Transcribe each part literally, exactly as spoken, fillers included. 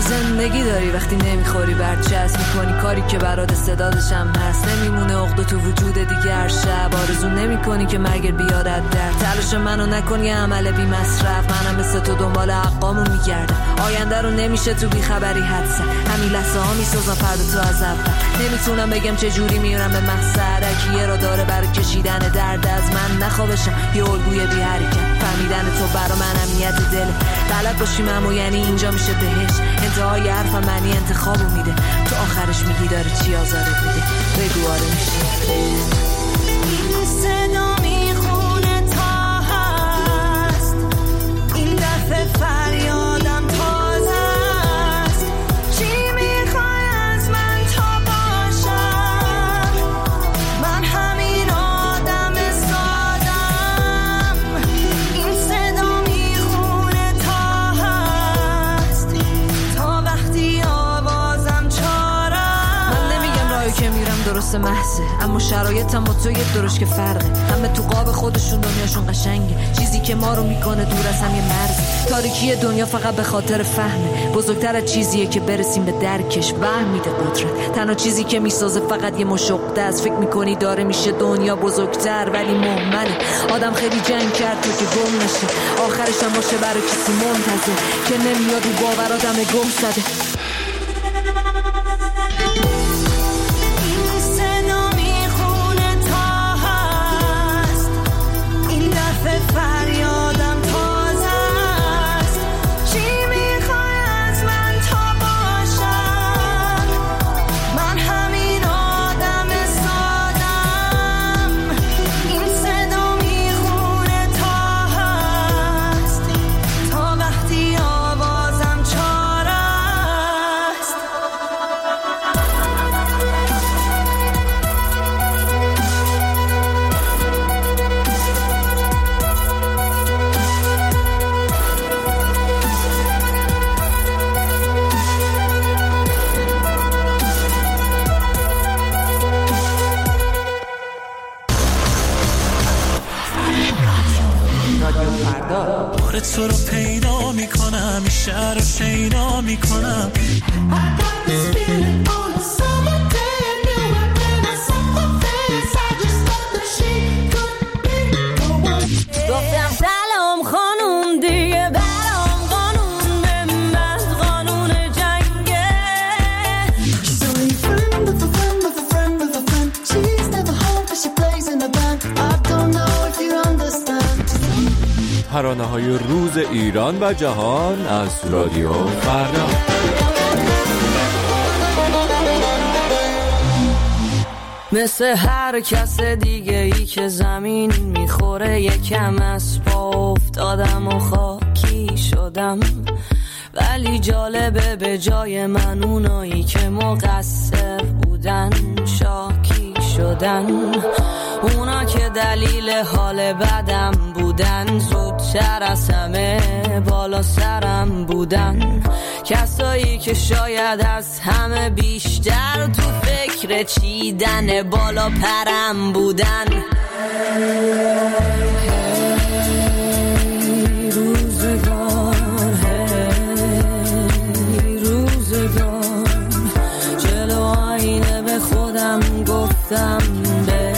زندگی داری وقتی نمیخوری برچسب میکنی کاری که برات استعدادش هم هست، نمیمونه عقده تو وجود دیگه. هر شب آرزو نمیکنی که مرگ بیارد در تلاش منو نکن یه عمل بی مصرف. منم مثل تو دنبال حقامو میگردم، آینده رو نمیشه تو بی خبری حدس. همین لحظه ها میسازم فردا تو از اول. نمیتونم بگم چه جوری میرم به مقصد، یه را داره برای کشیدن درد از من. نخوابشم یه الگوی بی حرکت، فهمیدن تو برا من امنیت دله. بلد باشیم اما یعنی اینجا میشه بهش. انتهای حرفم معنی انتخابو میده، تو آخرش میگی داره چی آزارت میده. بگو آره میشه. این صدا میخونه تا هست، این دفعه فریادم تازه است. چی میخوای از من تا باشم؟ من همین آدم سادم. این صدا میخونه تا هست، تا وقتی آوازم چارم. من نمیگم راهی که میرم درست محضه، اما شرایطم با تو یک درش که فرقه. همه تو قاب خودشون دنیاشون قشنگه، چیزی که ما رو میکنه دور از هم یه مرز. تاریکی دنیا فقط به خاطر فهمه، بزرگتر از چیزیه که برسیم به درکش. وهم میده قدرت، تنها چیزی که میسازه فقط یه مشقده است. فکر میکنی داره میشه دنیا بزرگتر ولی مهمله. آدم خیلی جنگ کرد تو که گم نشه، آخرش هم باشه برای کسی منتظر که نمیاد و باور آدم گم شده. فریادم تازه است. چی میخوای از من تا باشم؟ من همین آدم سادم. این صدا میخونه تا هست، تا وقتی آوازم چاره است. بار تو رو پیدا میکنم، این شهر رو شیدا میکنم. گفتم سلام خانوم دیگه برام قانون به من قانون جنگه. She's only a friend of a friend of a friend of a friend. She's never home but she plays in a band. I don't know if you understand. ترانه‌های روز ایران و جهان از رادیو فردا. مثل هر کس دیگه ای که زمین میخوره، یکم از پا افتادم و خاکی شدم. ولی جالبه به جای من اونایی که مقصر بودن شاکی شدن. اونا که دلیل حال بدم بودن، زودتر از همه بالا سرم بودن. کسایی که شاید از همه بیشتر تو فکر چیدن بالا پرم بودن. هی روزگار، هی روزگار، جلو آینه به خودم گفتم به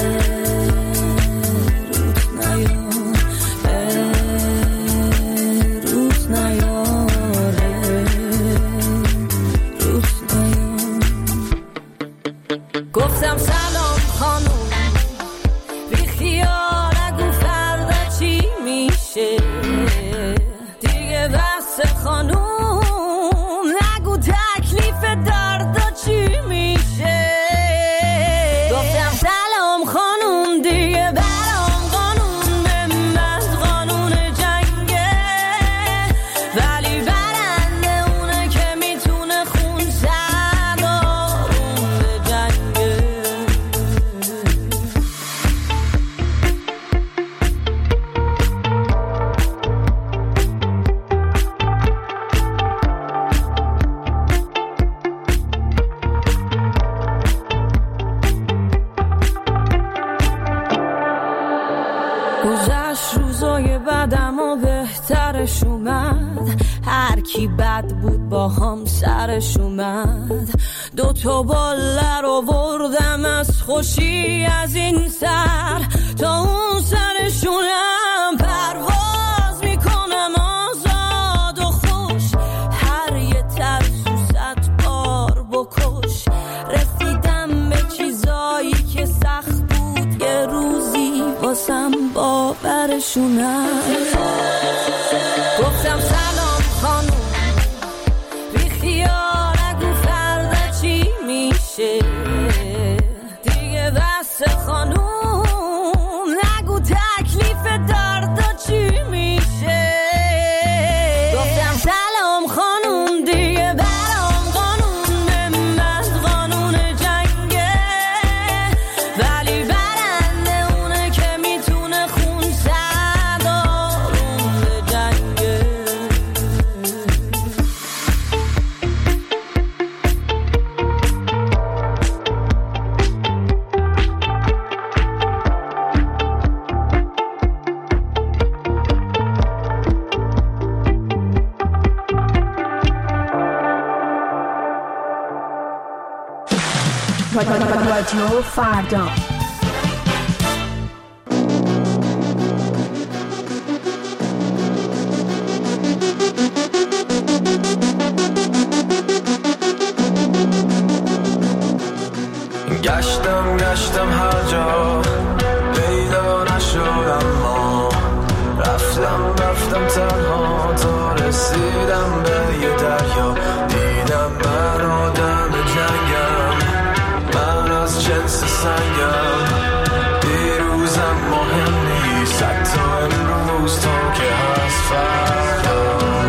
گفتم سلام خانوم، بی خیال نگو فردا چی میشه دیگه. بس خانوم نگو تکلیف دردا چی میشه. گفتم سلام خانوم دیگه برام قانون به من قانون جنگه. ولی برنده اونه که میتونه خون زد آروم به جنگه. گذشت روزای بعدم و بهترش اومد. هر کی بد بود با هم سرش اومد، دو تا باله رو بردم از خوشی از این سر تا اون سرشونم پرواز میکنم آزاد و خوش، هر یه ترسو صد بار بکش، رسیدم به چیزایی که سخت بود یه روزی واسم باورشونم. گفتم سلام خانوم بی خیال نگو فردا چی میشه دیگه، بس خانوم نگو تکلیف دردا چی میشه. گفتم سلام خانوم دیگه برام قانون من قانون جنگه، ولی برنده اونه که میتونه خون سردارون به جنگه. رادیو فردا. گشتم گشتم هر جا پیدا نشدم، ما رفتم رفتم تنها تا رسیدم به یه دریا، دیدم من آدم جنگم، من از جنس سنگم، دیروزم مهم نیست حتی امروز تا که هست فردا.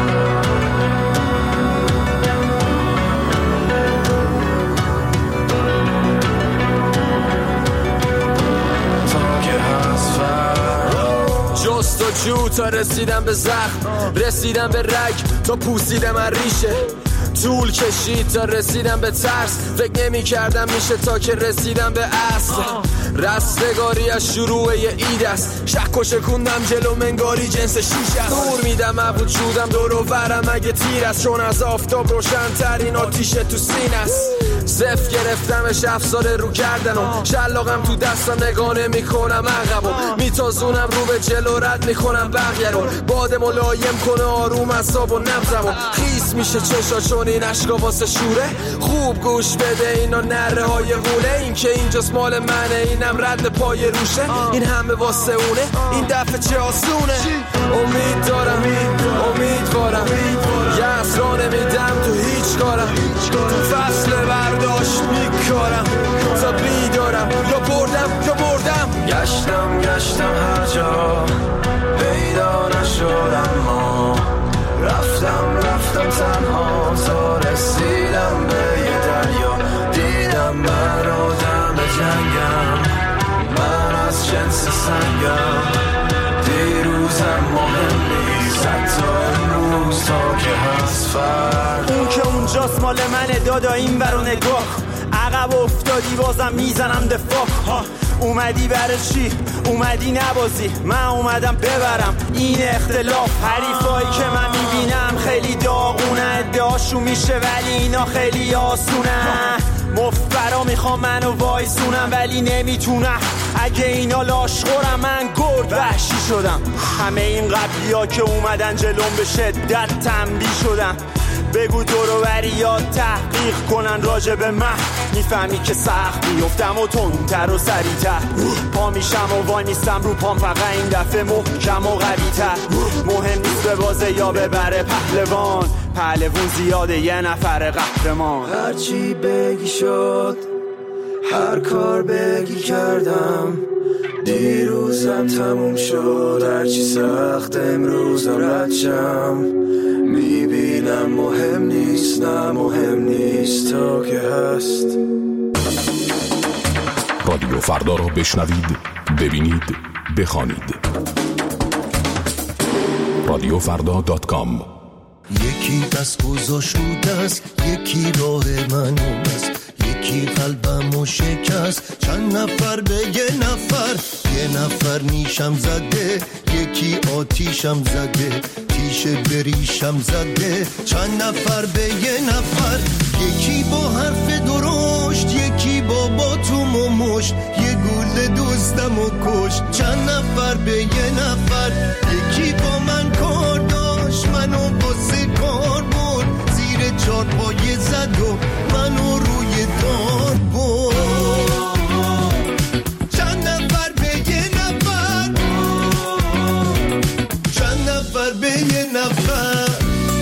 جست و جو تا رسیدم به زخم، رسیدم به رگ تا پوسیدم از ریشه، طول کشید تا رسیدم به ترس، فکر نمی کردم میشه تا که رسیدم به اصل. رستگاری از شروع یه اید است، شک و شکوندم جلو منگاری جنس شیش است، دور میدم از وجودم دور و برم اگه تیر است، چون از آفتاب روشن ترین آتیش تو سینه است. صف گرفتمش افساره رو کردنم، شلاقم تو دستم نگاه میکنم عقبم، میتازونم رو به جلو رد میکنم بقیه رو، باد ملایم کنه آروم اعصاب و نبضمو، خیس میشه چشا چون این عشقا واسه شوره، خوب گوش بده اینا نره های غوله، این که اینجاست مال منه اینم رد پای روشه، این همه واسه اونه این دفعه چه آسونه. امید دارم امیدوارم یه اسرا نمیدم تو هیچ کارم، تو فصل برداشت میکارم تا بیدارم، یا بردم یا بردم. گشتم گشتم هر جا پیدا نشدم، ما رفتم رفتم تنها تا رسیدم به یه دریا، دیدم من آدم جنگم، من از جنس سنگم، دیروزم مهم نیست حتی امروز تا که هست فردا. اون که اونجاست مال منه دادا این برو نگاه، عقب افتادی بازم میزنم دفاع ها. اومدی برای چی؟ اومدی نبازی، من اومدم ببرم این اختلاف. حریفایی که من میبینم خیلی داغونه، ادعاشون میشه ولی اینا خیلی آسونه، مفبرا میخوام منو وایسونم ولی نمیتونم، اگه اینا لاشخورم من گرد وحشی شدم. همه این قبلی ها که اومدن جلوم به شدت تنبیه شدم، بگو دورو بریات تحقیق کنن راجع به من، میفهمی که سخت بیفتم و تندتر و سریعتر، پا میشم و وای میستم رو پام، فقط این دفعه محکم و قوی‌تر، مهم نیست به بازه یا ببره پهلوان، پهلوون زیاده یه نفر قهرمان. هرچی بگی شد هر کار بگی کردم، دیروزم تموم شد هرچی سخت امروزم رد شم، میبینم مهم نیست نه مهم نیست تا که هست. رادیو فردا رو بشنوید، ببینید، بخوانید. رادیو فردا دات کام. یکی دست گذاشت رو دست، یکی راه من است، یکی قلبمو شکست، چند نفر به یه نفر، یه نفر نیشم زده، یکی آتیشم زده، تیشه بریشم زده، چند نفر به یه نفر، یکی با حرف درشت، یکی با باتوم و مشت، یه گل دوستم و کشت، چند نفر به یه نفر، یکی با من کار داشت، منو باسه کار برد، زیر چار پایه زد و منو روی دار برد. چند نفر به یه نفر، چند نفر به یه نفر.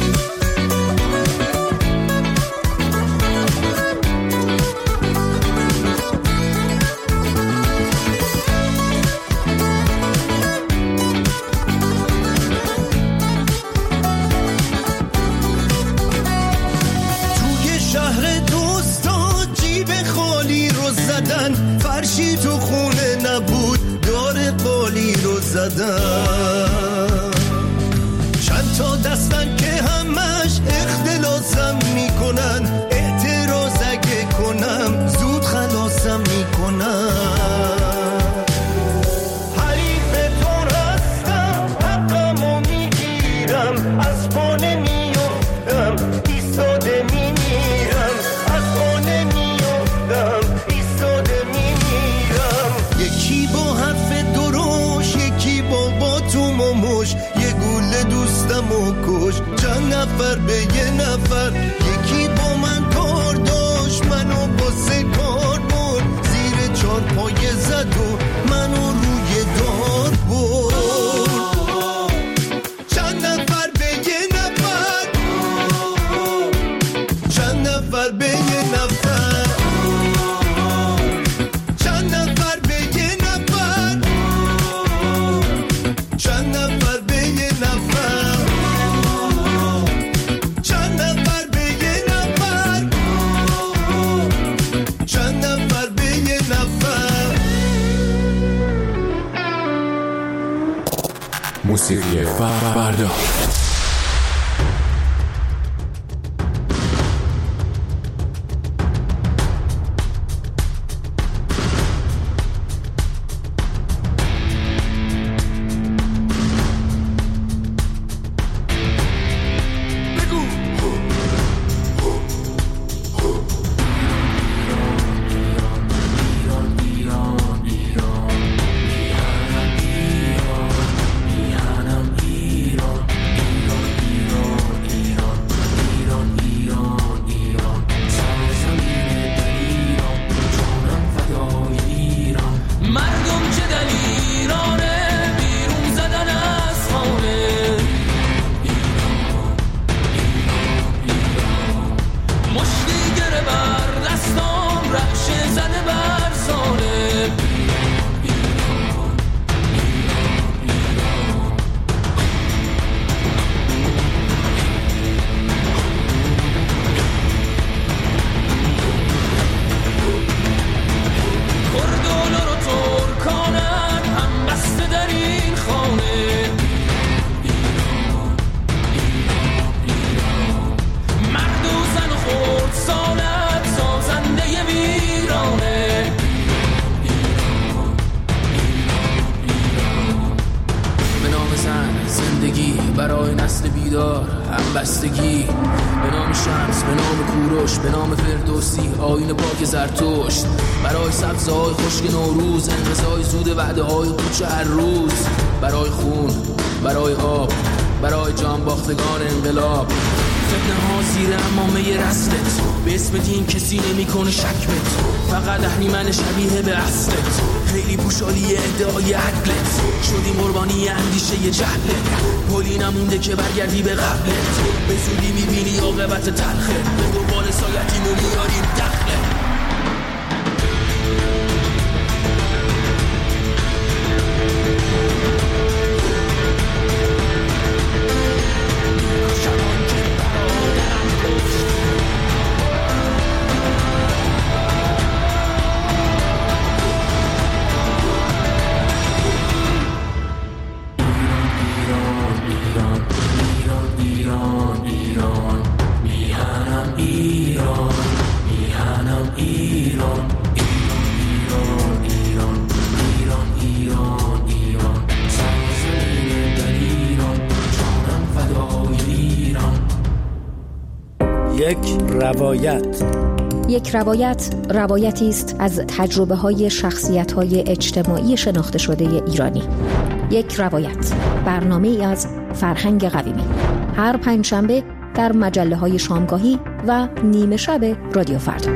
فرشی تو خونه نبود، دار قالی رو زدن، چند تا دستن که همش اختلاسم میکنن، اعتراض اگه کنم زود خلاصم میکنن. حریفتون هستم، حقمو میگیرم، از پانه میافتم، ایستاده میمیرم، از پانه میافتم، ایستاده میمیرم. یکی با حرف دروش، یکی با باتوم و مش، یه گوله دوستم و کش، چند نفر به یه نفر، یکی با من کار داشت، منو باسه کار برد، زیر چار پایه زد و منو روی دار برد. چند نفر به یه نفر، چند نفر به یه نفر، چند نفر به یه نفر، چند نفر به یه نفر، چند نفر به یه نفر، چند نفر به یه نفر. موسیقی فردا. برای نسل بیدار همبستگی، به نام شمس، به نام کوروش، به نام فردوسی، آیین پاک زرتشت، برای سبزهای خشک نوروز، انقضای زود وعده های پوچ هر روز، برای خون، برای آب، برای جان باختگان انقلاب، فتنه ها زیر امامه رسلت، به اسم دین کسی نمی کنه شکمت، فقط اهریمن شبیه به اصلت، خیلی پوشالی ادعای عدلت، شدی قربانی اندیشه جهلت، پلی نمونده که برگردی به قبلت، به زودی میبینی عاقبت تلخت، به دنبال سایتیمو میاریم دخلت. ایران یک روایت. یک روایت روایتی است از تجربه‌های شخصیت‌های اجتماعی شناخته شده ایرانی. یک روایت، برنامه‌ای از فرهنگ قویمی. هر پنجشنبه در مجله‌های شامگاهی و نیمه شب رادیو فردا.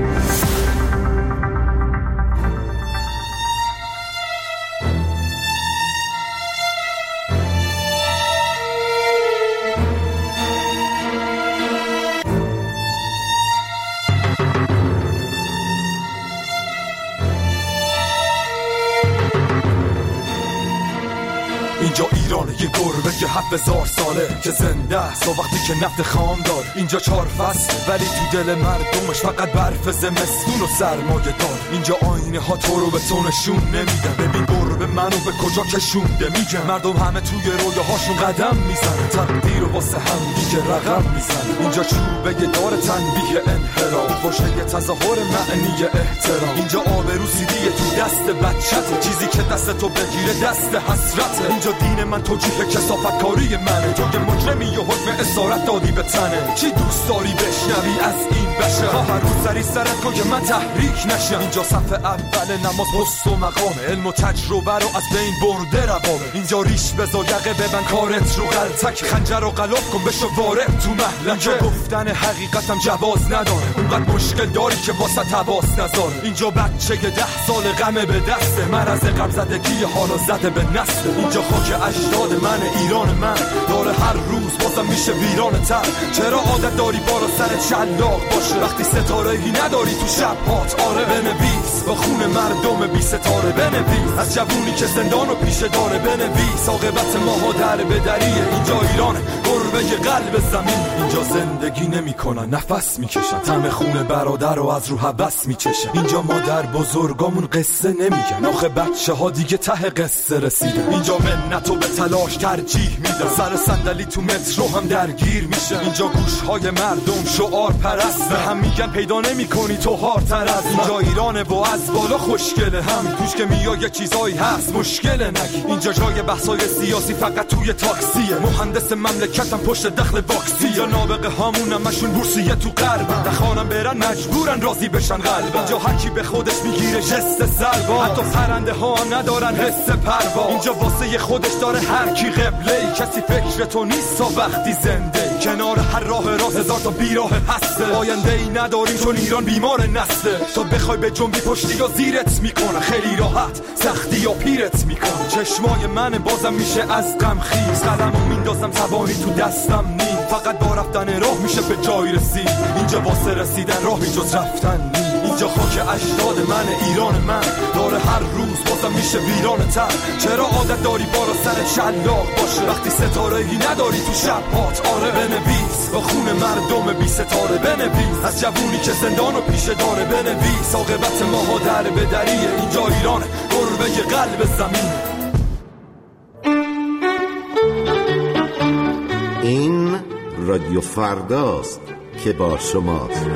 اینجا ایرانه، یه گربه که هفت هزار ساله که زنده است و وقتی که نفت خام دار. اینجا چهار فصل ولی تو دل مردمش فقط برف زمستون و سرمایه دار. اینجا آینه ها تو رو به تو نشون نمیدن. ببین گربه منو به کجا کشونده میگن. مردم همه توی رویاهاشون قدم میزنن، تقدیر و واسه هم دیگه رقم میزنن. اینجا چوبه دار تنبیه انحراف، باشه تظاهر معنی احترام. اینجا آبرو سیدیه تو دست بچته، چیزی که دست تو بگیره دست حسرته. اینجا دین من توجیه کثافت کاری منه، تو که مجرمی و حکم اسارت دادی به تنه. چی دوست داری بشنوی از این بشه؟ هر روز سری سرت کن که من تحریک نشم. اینجا صف اول نماز پست و مقامه، علم و تجربه رو از بین برده روامه. اینجا ریش بذار یقه ببن کارت رو غلطک، خنجر و غلاف کن بشو وارد تو محلکه. گفتن حقیقتم جواز نداره، اونقدر مشکل داری که واسه تواس نذاره. اینجا بچه ده سال غمه به دسته، مرض غم زدگی حالا زده به نسل. اینجا خاک اجداد من، ایران من داره هر روز بازم میشه ویران تر. چرا عادت داری بالا سر شلاق باشه وقتی ستاره ای نداری تو شب هات؟ آره بنویس با خون مردم بی ستاره، بنویس از جوونی که زندان و پیشه داره، بنویس عاقبت ماها در بدریه. اینجا ایران گربه قلب زمین، اینجا زندگی نمیکنن نفس میکشن، طعم خون برادر رو از رو حبس میچشن. اینجا مادر بزرگامون قصه نمیگن، آخه بچه ها دیگه ته قصه رسیدن. اینجا منتو به تلاش ترجیح میدن، سر صندلی تو مترو هم درگیر میشن. اینجا گوشهای مردم شعار پرست، به هم میگن پیدا نمیکنی تو هارتر از. اینجا ایرانه و از بالا خوشگله، هم توش که میای یه چیزایی هست مشکله نگی. اینجا جای بحثای سیاسی فقط توی تاکسیه، مهندس مملکتم پشت دخل واکسی. یا نابغه هامون همشون بورسیه تو غربن، نخوانم برن مجبورن راضی بشن قلبن. اینجا هر کی به خودش میگیره جست سربا، حتی پرنده ها هم ندارن حس پروا. اینجا واسه خودش داره هر کی قبله ای، کسی فکر تو نیست تا وقتی زنده. کنار هر راه راست هزار تا بیراه هسته، آینده ای نداریم چون ایران بیمار نسته. تو بخوای به جنبی پشتی یا زیرت میکنه، خیلی راحت سختی یا پیرت میکنه. چشمای من بازم میشه از غم خیز، قلمو میندازم زبانی تو دستم نیم. فقط با رفتن راه میشه به جای رسید، اینجا واسه رسیدن راهی جز رفتن نیم. اینجا خاک اجداد من، ایران من داره هر روز بازم میشه ویران تر. چرا عادت داری بالا سر شلاق باشه وقتی ستاره ای نداری تو شب هات؟ آره بنویس با خون مردم بی ستاره، بنویس از جوونی که زندان و پیشه داره، بنویس عاقبت ماها در بدریه. اینجا ایران گربه قلب زمین. این رادیو فرداست که با شماست.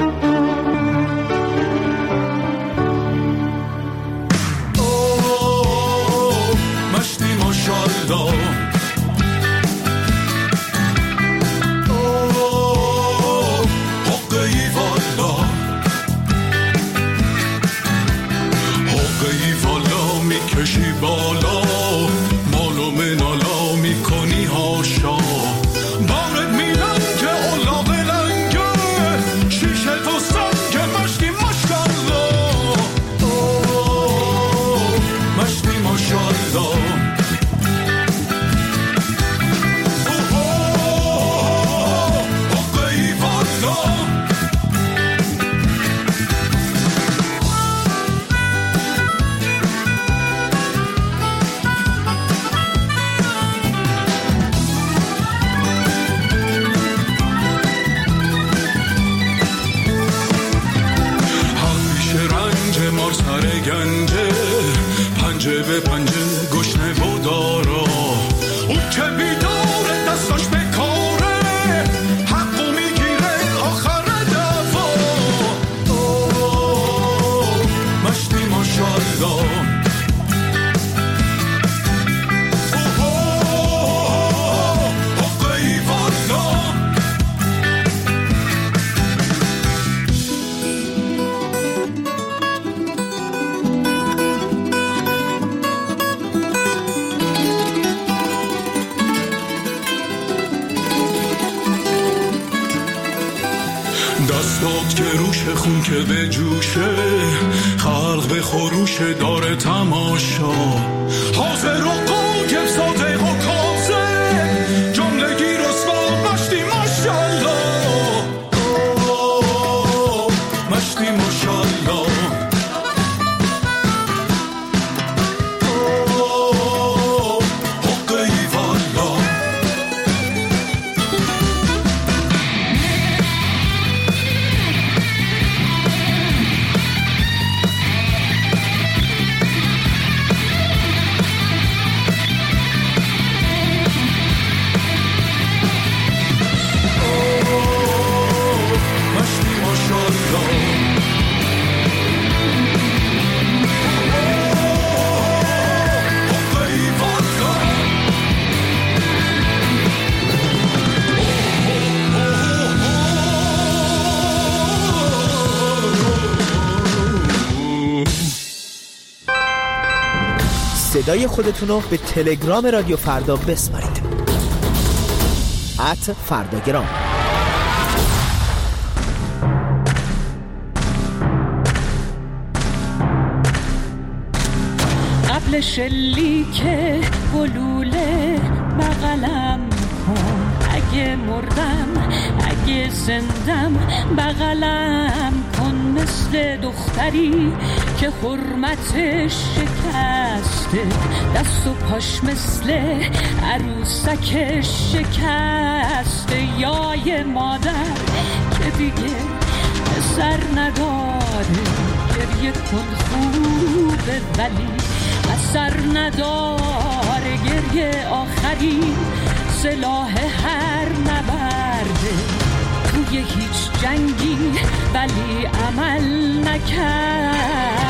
افتاد که روش خون که به جوشه، خلق به خروش داره تماشا، حاضر و قایم صادق و کاظم، جملگی رسوا مشتی ماشالله، مشتی ماشالله. صدای خودتون رو به تلگرام رادیو فردا بسپارید. ات فرداگرام. قبل شلیک گلوله بغلم کن، اگه مردم اگه زندم بغلم کن، مثل دختری که حرمتش شکسته، دست و پاش مثل عروسکش شکسته، یا یه مادر که دیگه سر نداره، گریه کن خوبه ولی اثر نداره، گریه آخری سلاح هر نبرده، توی هیچ جنگی ولی عمل نکرده.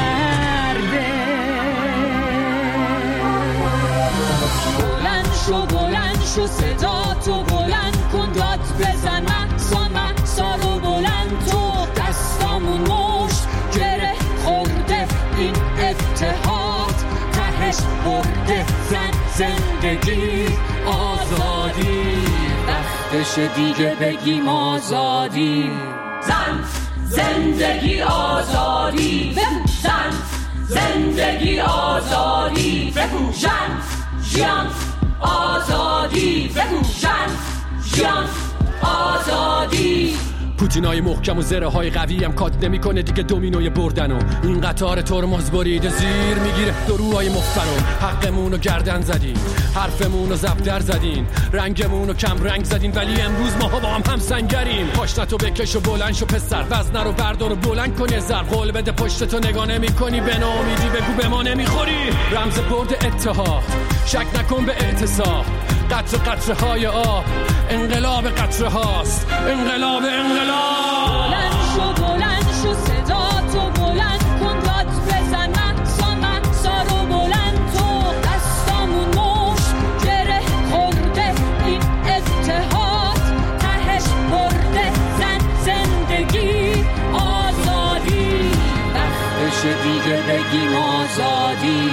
بلند شو بلند شو صدا تو بلند کن، داد بزن مقصا مقصا رو بلند تو، دستامون مشت گره خورده این اتحاد، تهش برده زن زندگی آزادی، وقتش دیگه بگیم آزادی، زن زندگی آزادی، زن زندگی آزادی، بگو جن جیان آزادی، بگو جن جیان آزادی. پوتینای محکم و زره های قوی هم کات نمی کنه دیگه دومینوی بردن، و این قطار ترمز بریده زیر میگیره دروهای مفترم، حقمون رو گردن زدین، حرفمون رو زبدر زدین، رنگمون رو کم رنگ زدین، ولی امروز ماها با هم هم سنگریم. پاشنتو بکش و بلند شو پسر، وزنه رو بردار و بلند کن یه ذر، قول بده پشتتو نگاه نمی کنی، به ناامیدی بگو به ما نمیخوری، رمز برد اتحاد، شک نکن به اعتصاب، قطر قطره های آب، انقلاب قطره هاست، انقلاب انقلاب. بلند شو بلند شو صدا تو بلند کن، داد بزن مقصا مقصا رو بلند تو، دستامون مشت گره خورده این اتحاد، تهش برده زن زندگی آزادی، وقتش دیگه بگیم آزادی،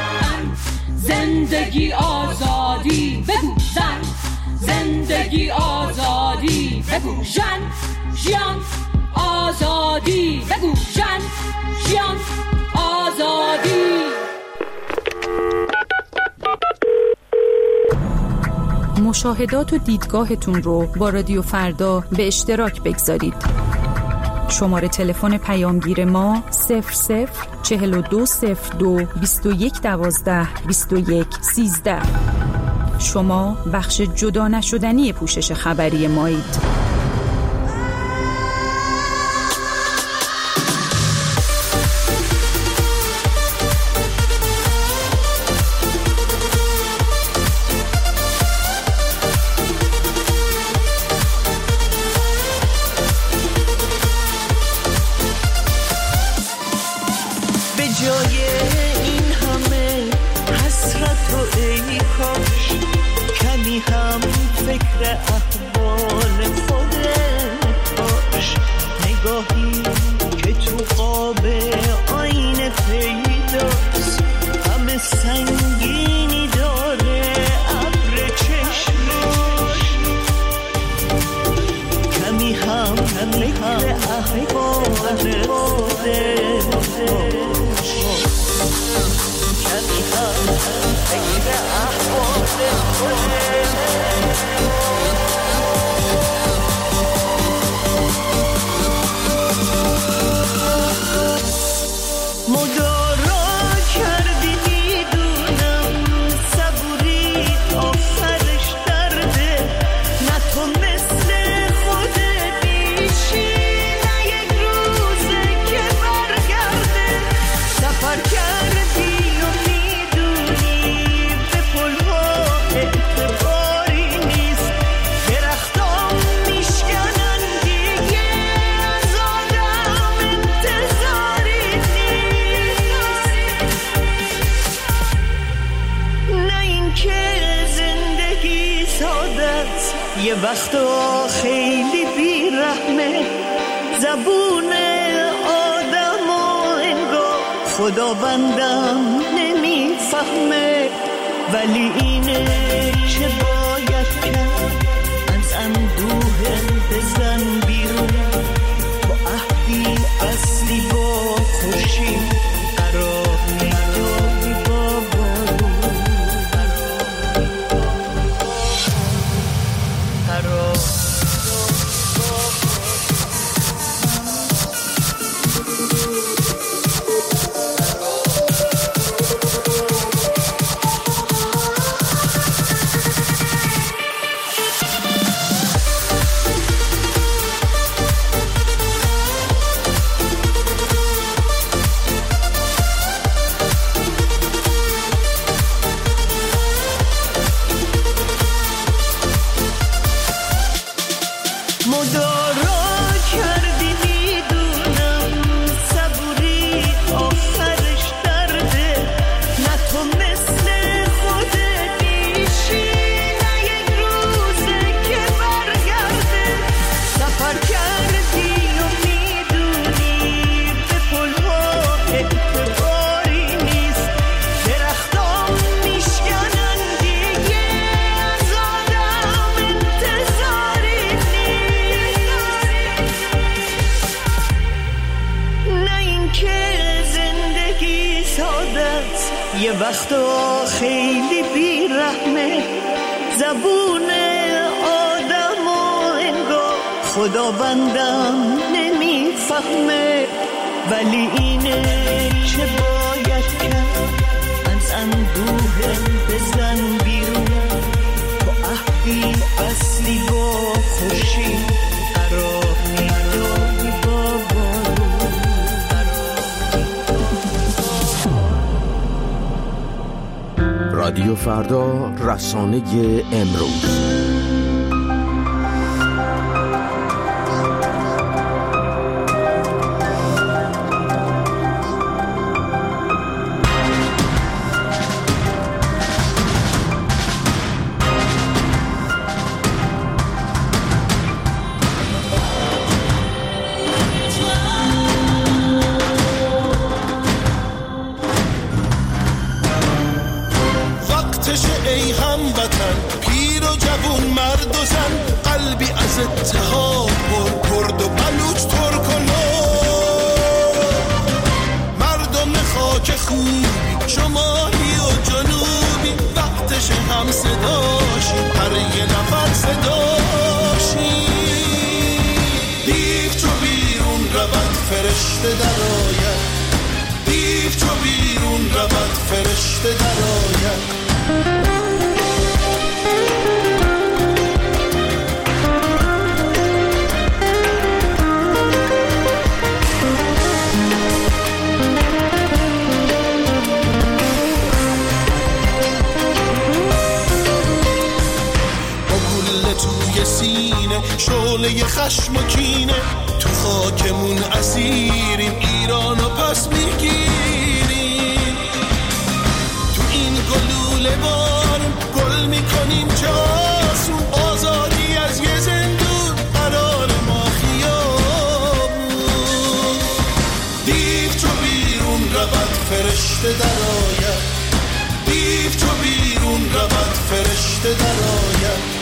زندگی آزادی، بگو زن زندگی آزادی، بگو جن جیان آزادی، بگو جن جیان آزادی. مشاهدات و دیدگاهتون رو با رادیو فردا به اشتراک بگذارید. شماره تلفن پیامگیر ما صفر صفر چهل و دو صفر دو بیست و یک دوازده بیست و یک سیزده. شما بخش جدا نشدنی پوشش خبری مایید. وقتا خیلی بیرحمه زبون آدم و انگار خدا بندم نمیفهمه، ولی اینه که باید کرد از اندوه بزن بیرون، با عهدی اصلی با خورشید قرار میداری با بارون قرار یه وقتا خیلی بیرحمه زبون آدم و انگار خدا بندم نمیفهمه، ولی اینه که باید کرد از اندوه بزن بیرون، با عهدی اصلی با خورشید قرار میداری با بارون. رادیو فردا، رسانه امروز. اتحاد پر کرد و بلوچ ترک و مردم خاک خوبی شمالی و جنوبی وقتش هم صداشی هر یه نفر صداشی دیو چو بیرون رود فرشته در آید دیو چو بیرون رود فرشته در آید سینه شعله خشم و کینه تو خاکمون اسیریم ایرانو پس میگیریم تو این گلوله بارون گل میکنیم جاسون آزادی از یه زندون قرار ما خیابون دیو چو بیرون رود فرشته در آید دیو چو بیرون رود فرشته در آید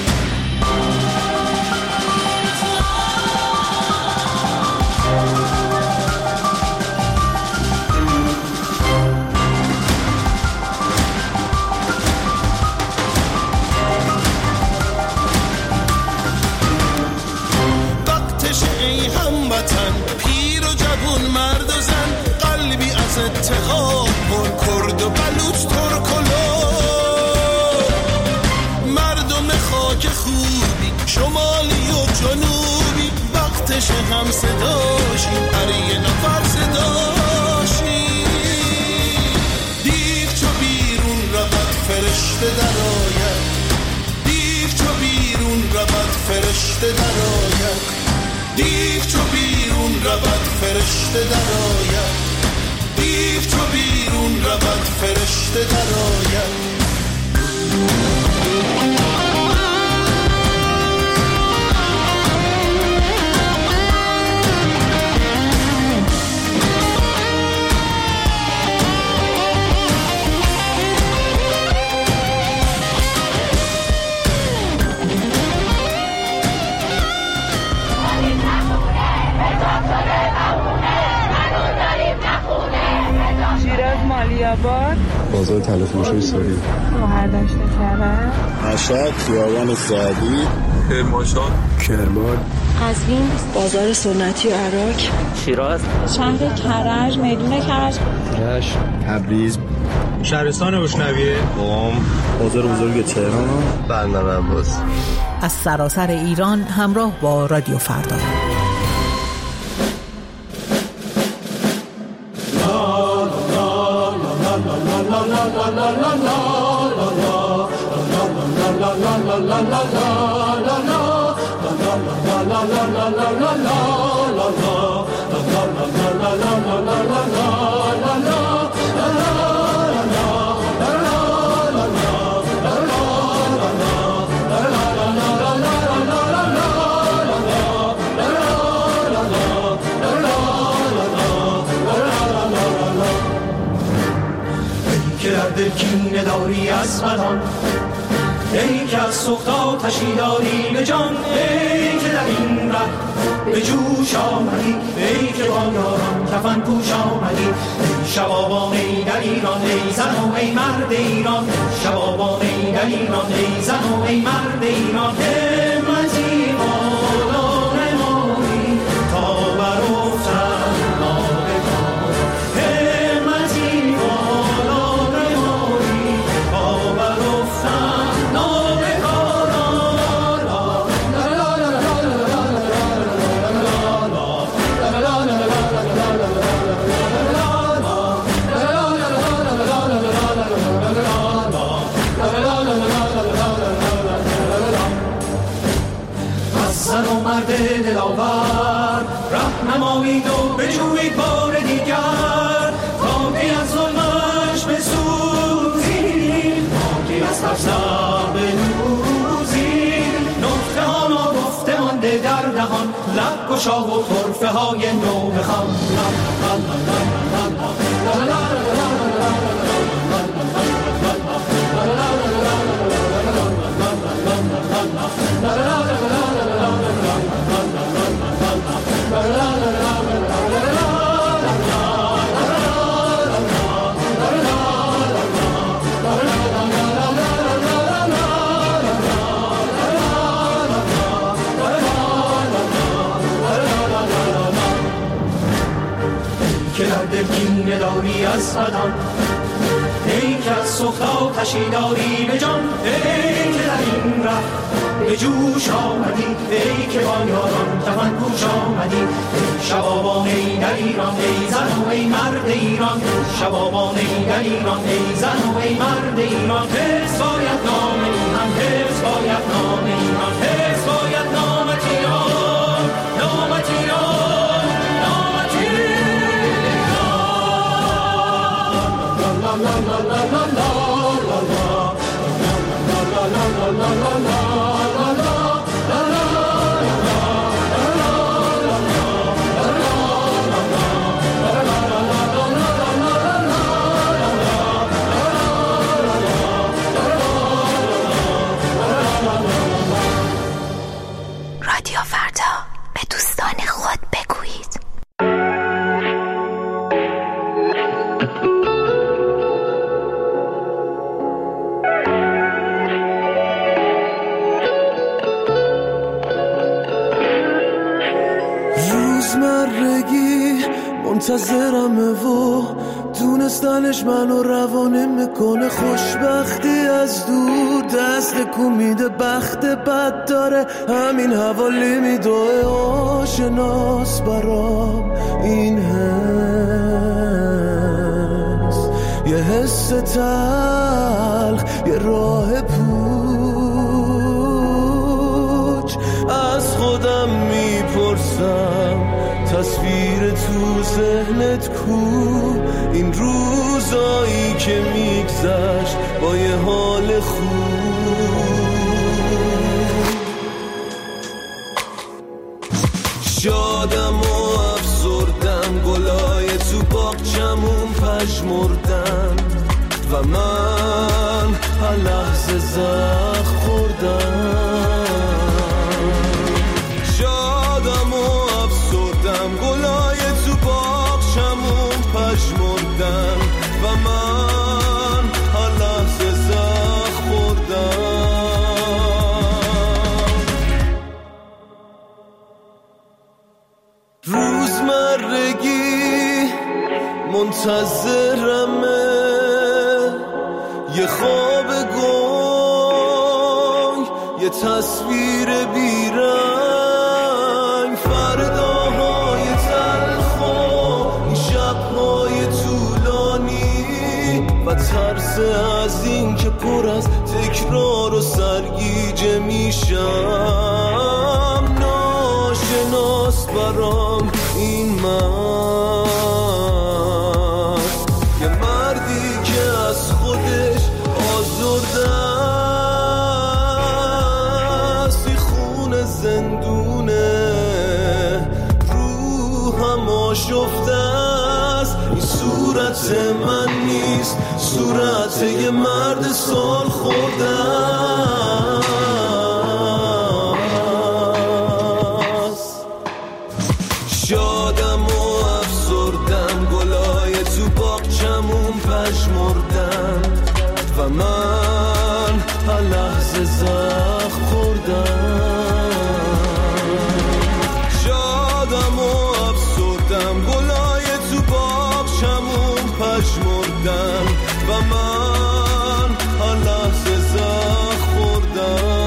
پیر و جوون مرد و زن قلبی از اتحاد پر کرد و بلوچ ترک و مردم خاک خوبی شمالی و جنوبی وقتش هم صداشی هر یه نفر صداشی دیو چو بیرون رود فرشته در آید دیو چو بیرون رود فرشته در آید دیو چو بیرون رود فرشته در آید دیو چو بیرون رود فرشته در آید آباد، بازار تلفروشی ساری، مهردشت کرد، مشهد، خیابان سعدی، کرمانشاه، کرمان، قزوین، بازار سنتی و عراق، شیراز، شهر کرج، میدون کرج، رشت، تبریز، شهرستان بوشنویه، قم، بازار بزرگ تهران، بندر عباس. از سراسر ایران همراه با رادیو فردا. کینه داری از بدان، ای که از سوخت آتشی داری به جان، ای که در این ره به جوش آمدی، ای که با یاران کفن پوش آمدی، ای شبابان ای در ایران، ای زن و ای مرد ایران، شبابان ای در ایران، ای زن و ای مرد ایران، همتی بالا نمایی تا برافتن ناگهان، همتی بالا نمایی تا برافتن ناگهان. زن و مرد دلاور رهنمایید و بجویید بار دیگر، تا که از ظلمش بسوزید، تا که از ترسم بنوزید، نکته ها ناگفته مانده در دهان، لب گشا و طرفه های نو بخوان. که در دل کینه داری از بدان، ای که از سوخت آتشی داری به جان، ای که در این ره به جوش آمدی، ای که با یاران کفن پوش آمدی، ای شبابان ای در ایران، ای زن و ای مرد ایران، شبابان ای در ایران، ای زن و ای مرد ایران، حفظ باید نام ایران، حفظ باید نام ایران، حفظ باید نامت ایران، نامت ایران، نامت ایران. لا لا لا لا لا لا لا لا لا لا. رادیو فردا، به دوستان خود بگویید. روزمرگی منتظرمه و دونستنش منو روانه میکنه، خوشبختی از دور دست کو میده، بخت بد داره همین حوالی میدوه، آشناس برام این حس، یه حس تلخ، یه راه پوچ، از خودم میپرسم تصویر تو ذهنت کو، این روزایی که میگذشت با یه حال خوب، شادم و افسردم، گلای تو باغچمون پژمردن و من هر لحظه زخم خوردم، شادم و افسردم، گلای تو باغچمون پژمردن و من روزمرگی منتظرمه، یه خواب گنگ، یه تصویر بیرنگ، فرداهای تلخ و این شبهای طولانی و ترس از این که پر از تکرار و سرگیجه میشم. ناشناس برام این مرد، یه مردی که از خودش آزرده است، این خون زندونه روحم آشفته است. این صورت من نیست، صورت یه مرد سال خورده است. شادم و افسردم، گلای تو باغچمون پژمردن و من هر لحظه زخم خوردم. شادم و افسردم، گلای تو باغچمون پژمردن و من هر لحظه زخم خوردم.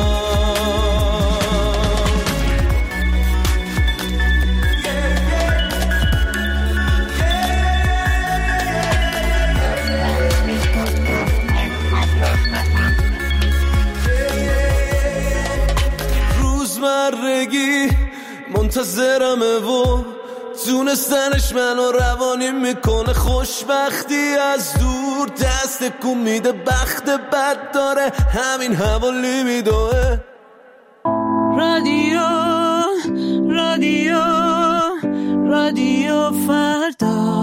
روزمرگی منتظرمه و تونستنش منو روانی میکنه. خوشبختی از دور دست کن میده، بخت بد داره همین حوالی میدوه. رادیو رادیو رادیو فردا،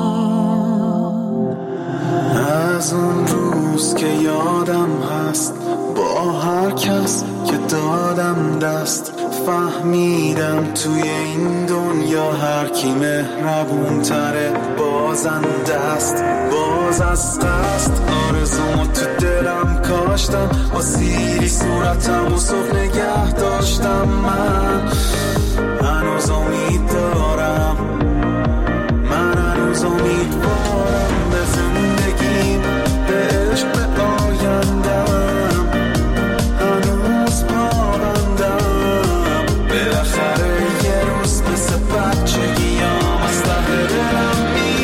از اون روز که یادم هست با هر کس که دادم دست، فهمیدم توی این دنیا هر کی مهربون تره بازنده است. باز از قصد آرزومو تو دلم کاشتم، با سیری صورتم و صبح نگه داشتم. من هنوز امید دارم، من هنوز امیدوارم به زندگیم، به عشق، به آیندم. هنوز پابندم، بالاخره یه روز مثل بچگیام از ته دلم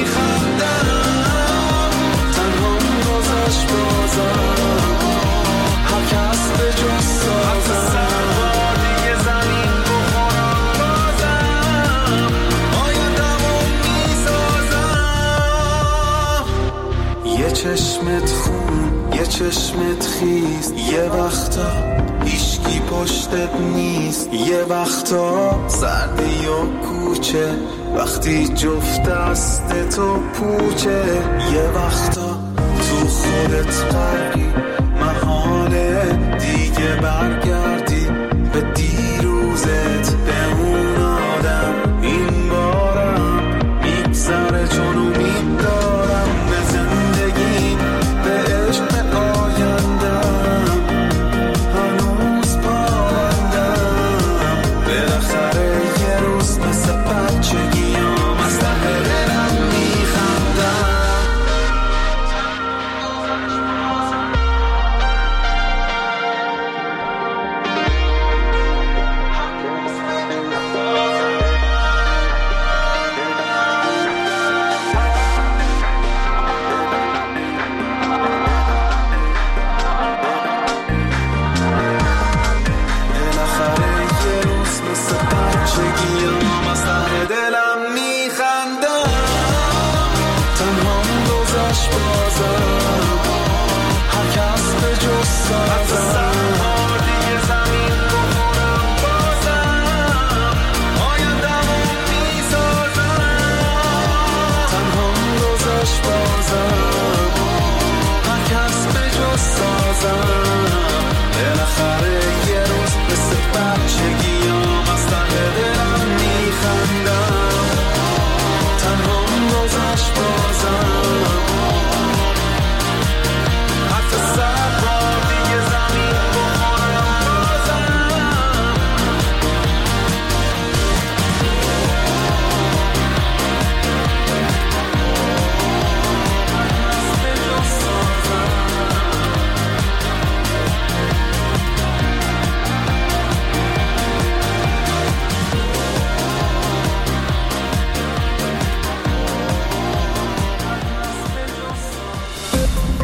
میخندم. تنها گذشت بازم، هر کس به جز سازم، دیگه زمین بخورم بازم، آیندمو میسازم. یه چشمت خون، یه چشمت خیز، یه وقتا هیچکی پشتت نیست، یه وقتا سردی و کوچه وقتی جفت دست تو پوچه، یه وقتا تو خودت غرقی، محاله دیگه برگردی به دیروزت، به اون آدم. این بارم میگذره چون امید دارم به زندگیم، به عشق، به آیندم. هنوز پابندم، بالاخره یه روز مثل بچگیام از ته دلم میخندم.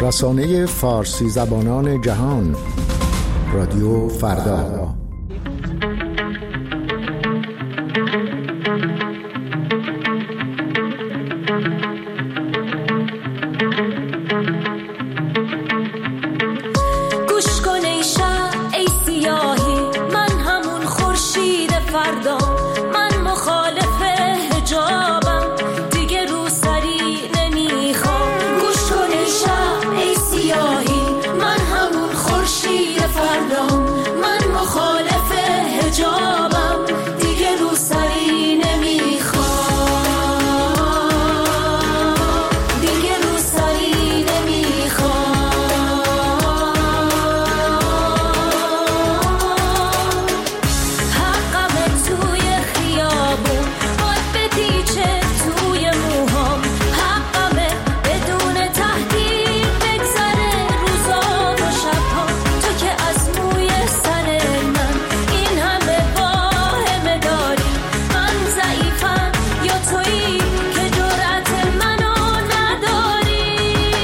رسانه فارسی زبانان جهان، رادیو فردا. گوش کن ای شب ای سیاهی، من همون خورشید فردا، من مخالف حجابم، دیگه رو سری نمیخوام. گوش کن ای شب ای سیاهی، من همون خورشید فردا، من مخالف حجابم، دیگه رو سری نمیخوام، دیگه رو سری نمیخوام. حقم توی خیابون، باد بپیچه توی موهام، حقمه بدون تهدید بگذره روزا و شبها. تو که از موی سر من این همه واهمه داری، من ضعیفم یا تویی که جرأت منو نداری.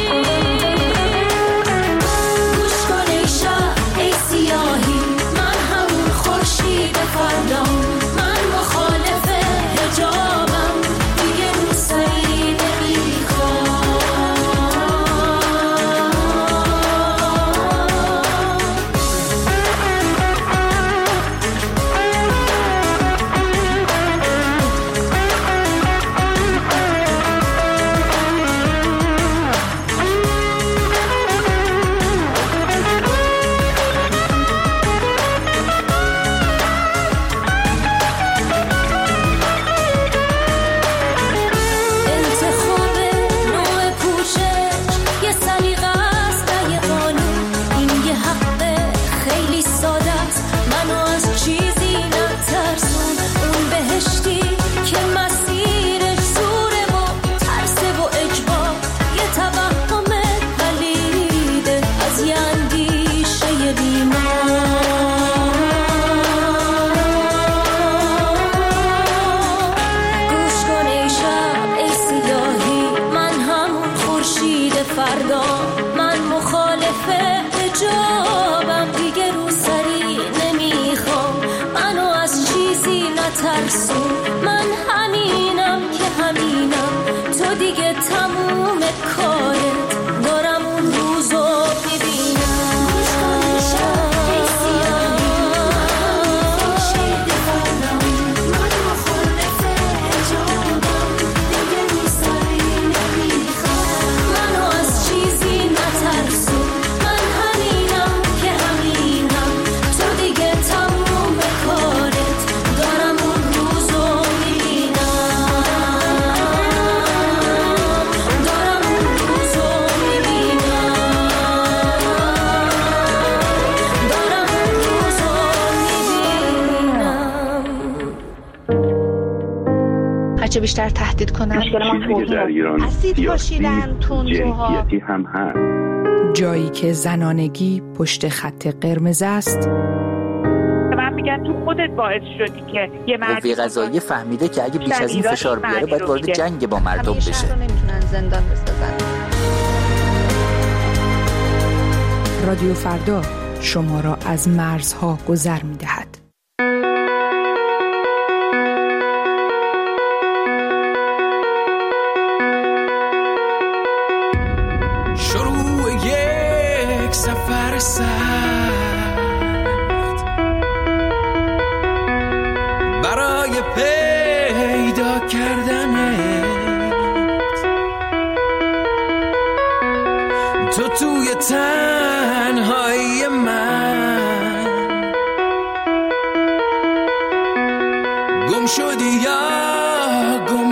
گوش کن ای شب ای سیاهی، من همون خورشید فردام، من مخالف حجابم، دیگه رو سری نمیخوام. انتخاب نوع پوشش یه سلیقه است نه یه قانون، این یه حقه خیلی ساده است، منو از چیزی نترسون. اون بهشتی که مسیرش زوره و ترسه و اجبار، یه توهم پلیده از یه اندیشه بیمار. گوش کن ای شب ای سیاهی، من همون خورشید فردا، من مخالف حجابم، دیگه رو سری نمیخوام، منو از چیزی نترسون. من همینم که همینم، تو دیگه تموم کارت، دارم اون روزو ببینم. گوش کن ای شب ای سیاهی، من خورشید فردا، من مخالف حجابم، دیگه رو سری نمیخوام، منو از چیزی نترسون. من همینم که همینم، تو دیگه تموم کارت، دارم اون روزو میبینم، دارم اون روزو میبینم، دارم اون روزو میبینم. هرچه بیشتر تهدید کنن چیزی که در ایران سیاسی جنسیتی هم هست. جایی که زنانگی پشت خط قرمز است، من میگن تو خودت باعث شدی که یه مردی قوه قضاییه فهمیده که اگه بیش از این فشار بیاره باید وارد جنگ با مردم بشه. شهر رو نمیتونن زندان بسازن. رادیو فردا شما را از مرزها گذر میدهد. شروع یک سفر سخت برای پیدا کردنت، تو توی تنهایی من گم شدی یا گم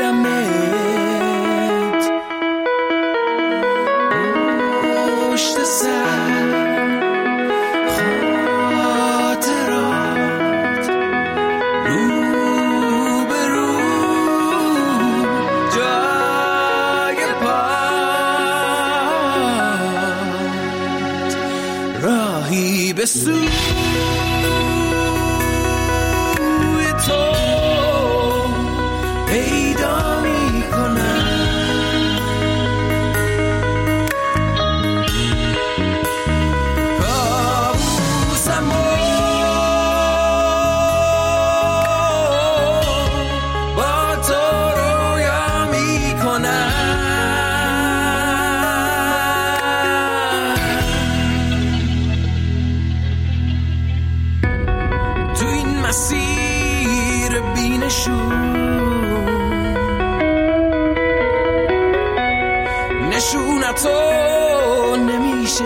کردمت، پشت سر خاطرات رو به رو جای پات راهی به سوی تو پیدا می کنم. تو نمیشه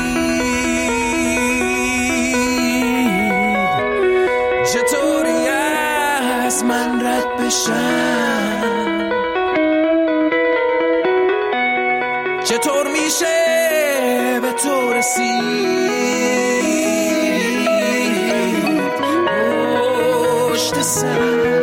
دید، چطوری از من رد بشم، چطور میشه به تو رسید پشت سر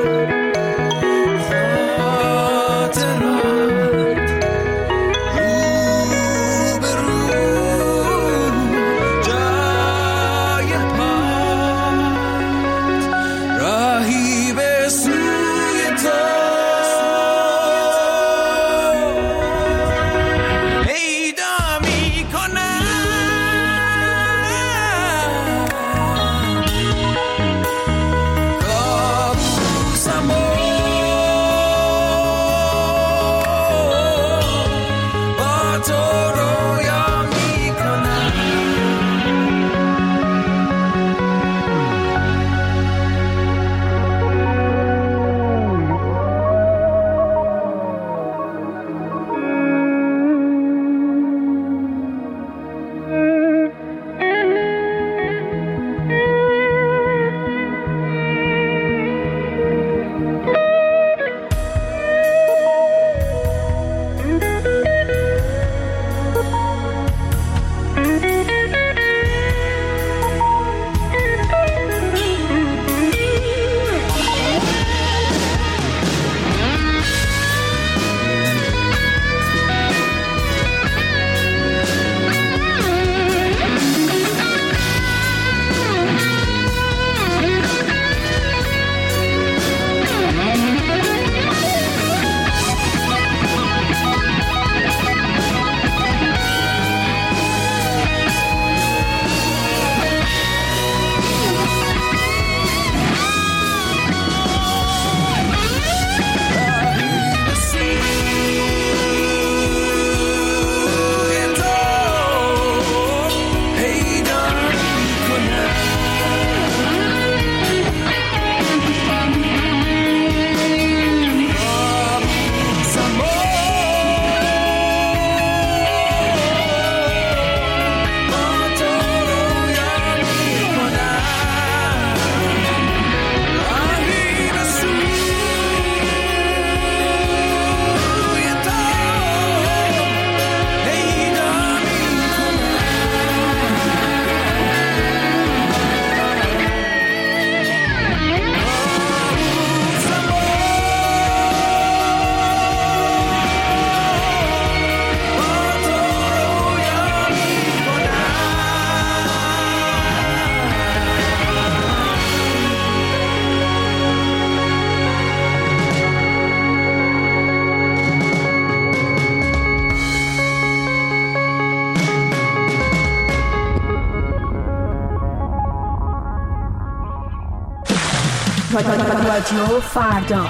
رادیو فردا.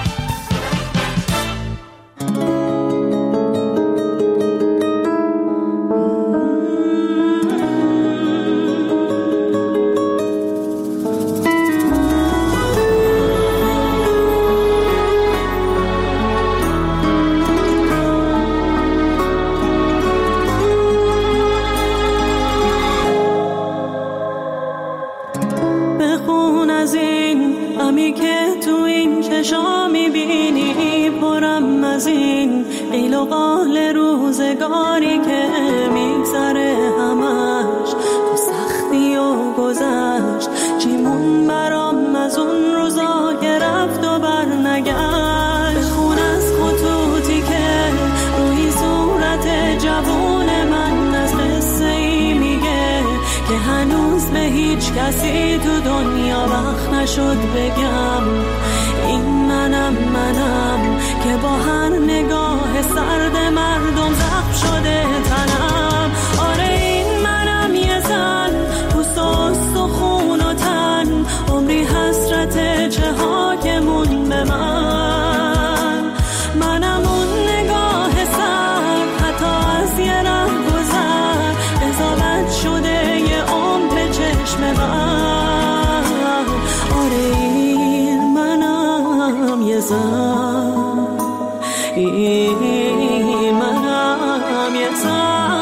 کسی تو دنیا وقت نشد بگم این منم منم که با هر نگاه سرد مردم زخم شده تنم. آره این منم یه زن پوست و استخون و تن عمری حسرت چه ها که مون به من. منم اون نگاه سر حتی از یه ره گذر قضاوت شده یه عمر به چشم من. آره این منم یه زن، این منم یه زن.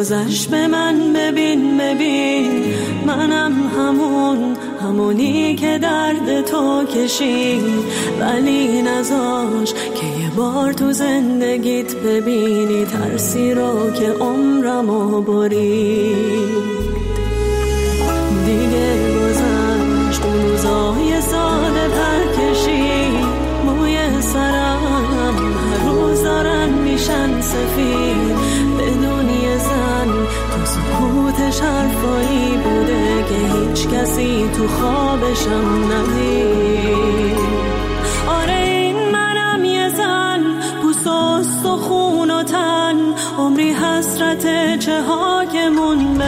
گذشت به من ببین ببین، منم همون همونی که درد تو کشید، ولی نذاش که یه بار تو زندگیت ببینی ترسی رو که عمرمو برید. دیگه گذشت اون روزای ساده پرکشید، موی سرم هر روز دارن میشن سفید، بدون یه زن تو سکوتش حرفایی بوده که هیچ کسی تو خوابشم ندید. آره این منم یه زن، پوست و خون و تن، عمری حسرت چه ها که مون به